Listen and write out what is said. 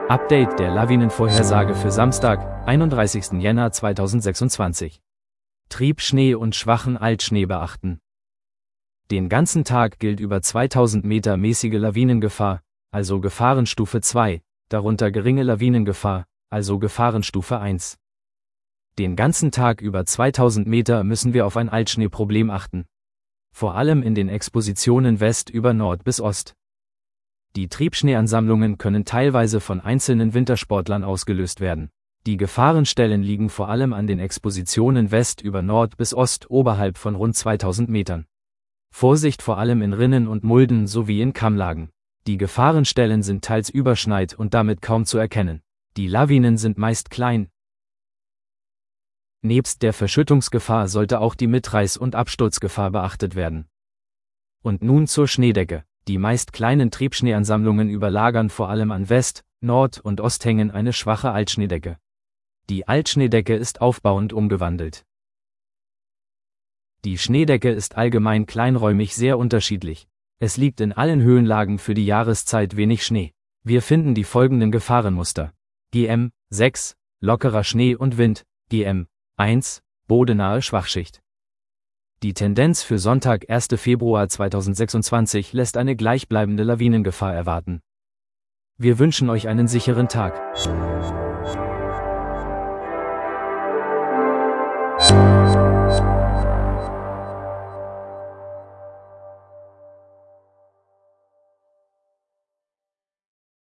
Update der Lawinenvorhersage für Samstag, 31. Jänner 2026. Triebschnee und schwachen Altschnee beachten. Den ganzen Tag gilt über 2000 Meter mäßige Lawinengefahr, also Gefahrenstufe 2, darunter geringe Lawinengefahr, also Gefahrenstufe 1. Den ganzen Tag über 2000 Meter müssen wir auf ein Altschneeproblem achten. Vor allem in den Expositionen West über Nord bis Ost. Die Triebschneeansammlungen können teilweise von einzelnen Wintersportlern ausgelöst werden. Die Gefahrenstellen liegen vor allem an den Expositionen West über Nord bis Ost oberhalb von rund 2000 Metern. Vorsicht vor allem in Rinnen und Mulden sowie in Kammlagen. Die Gefahrenstellen sind teils überschneit und damit kaum zu erkennen. Die Lawinen sind meist klein. Nebst der Verschüttungsgefahr sollte auch die Mitreiß- und Absturzgefahr beachtet werden. Und nun zur Schneedecke. Die meist kleinen Triebschneeansammlungen überlagern vor allem an West-, Nord- und Osthängen eine schwache Altschneedecke. Die Altschneedecke ist aufbauend umgewandelt. Die Schneedecke ist allgemein kleinräumig sehr unterschiedlich. Es liegt in allen Höhenlagen für die Jahreszeit wenig Schnee. Wir finden die folgenden Gefahrenmuster. GM 6, lockerer Schnee und Wind, GM 1, bodenahe Schwachschicht. Die Tendenz für Sonntag, 1. Februar 2026 lässt eine gleichbleibende Lawinengefahr erwarten. Wir wünschen euch einen sicheren Tag.